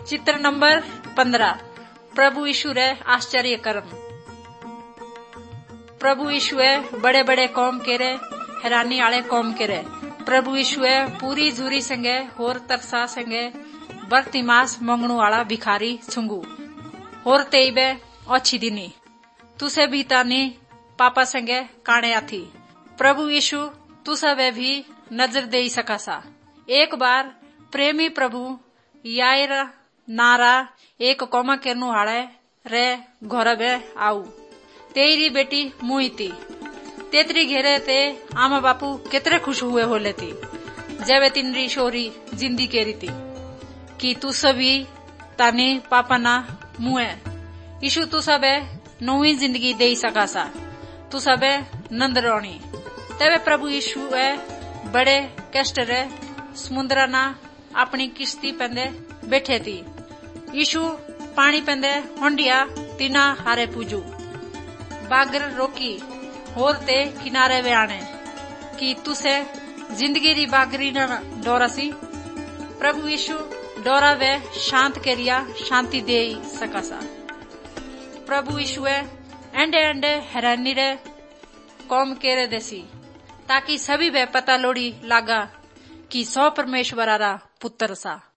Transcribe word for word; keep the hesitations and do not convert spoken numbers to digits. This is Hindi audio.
चित्र नंबर पंद्रह। प्रभु यीशु रे आश्चर्य कर्म। प्रभु यीशु बड़े बड़े कौम केरे हैरानी आले कौम केरे। प्रभु यीशु पूरी झूरी संगे होर तरसा संगे बर्तिमास मंगणु आला भिखारी छुंगू होर तेईबे अच्छी दिनी तुसे भी तानी पापा संगे काणे आथी। प्रभु यीशु तुसा वे भी नजर दे सकासा। एक बार प्रेमी प्रभु यायर नारा एक कौमा केरनु हाड़े रे घर बे आऊ तेरी बेटी मुई थी। तेतरी घेरे ते आमा बापू कितरे खुश हुए हो लेती जब तिनरी शोरी जिंदी केरी थी कि तू सभी तानी पापा ना मुए यीशु तू सबे नवी जिंदगी दे सकासा तू सबे नंद रोणी। तबे प्रभु यीशु ए बड़े कष्ट रे समुद्र ना अपनी किश्ती पेंदे बैठे थी। यीशु पानी पेंदे होंडिया तीना हारे पूजू बागर रोकी होर ते किनारे वे आने कि तुसे जिंदगी री बागरी न डोरासी। प्रभु यीशु डोरा वे शांत करिया शांति दे सकासा। प्रभु यीशु एंडे एंडे हैरानी रे कौम केरे देसी ताकि सभी वे पता लोड़ी लागा कि सौ परमेश्वरा रा पुत्र सा।